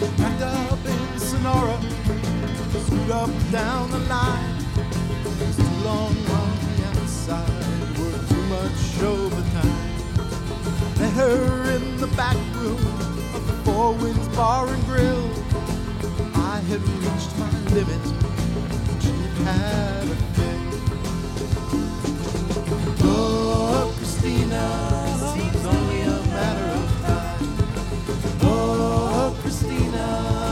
Packed up in Sonora, screwed up down the line. It was too long on the outside, worked too much overtime. Met her in the back room of the Four Winds Bar and Grill. I had reached my limit, she had a fill. Oh, Christina, seems only a matter of time. Oh, Christina.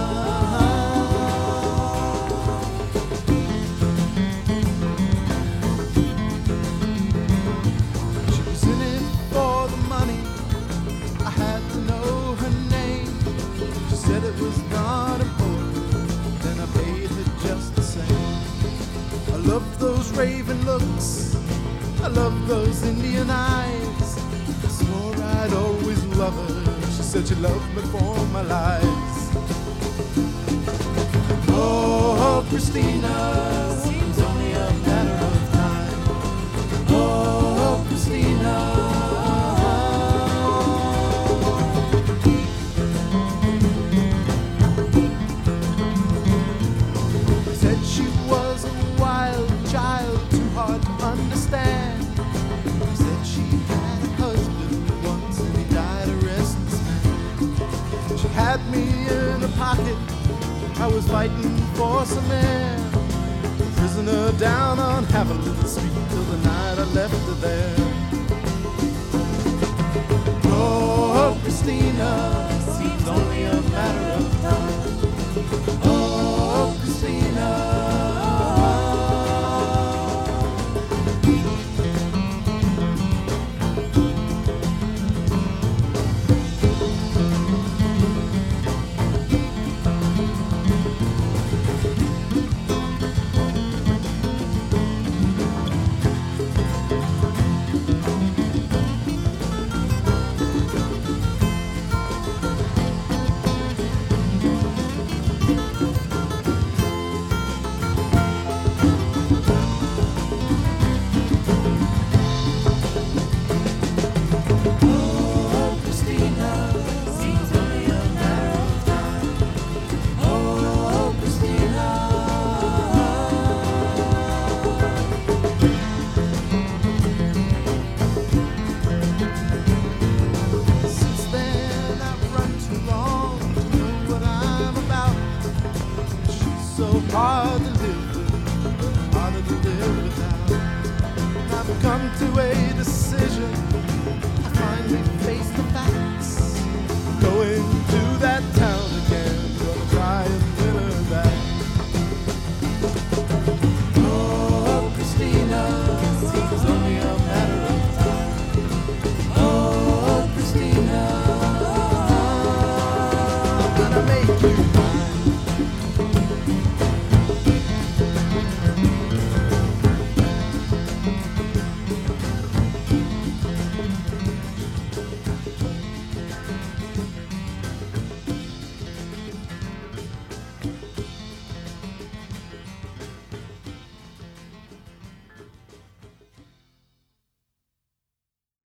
She was in it for the money, I had to know her name. She said it was not important, then I paid her just the same. I love those raven looks, I love those Indian eyes. I swore I'd always love her, she said she loved me for my lies. Oh, Christina, seems only a matter of time. Oh, Christina. She was a wild child, too hard to understand. She said she had a husband once and he died a restless man. She had me in her pocket, I was fighting for some air. Prisoner down on Haviland Street till the night I left her there. Oh, Christina, seems only a matter of time. Oh, Christina. So hard to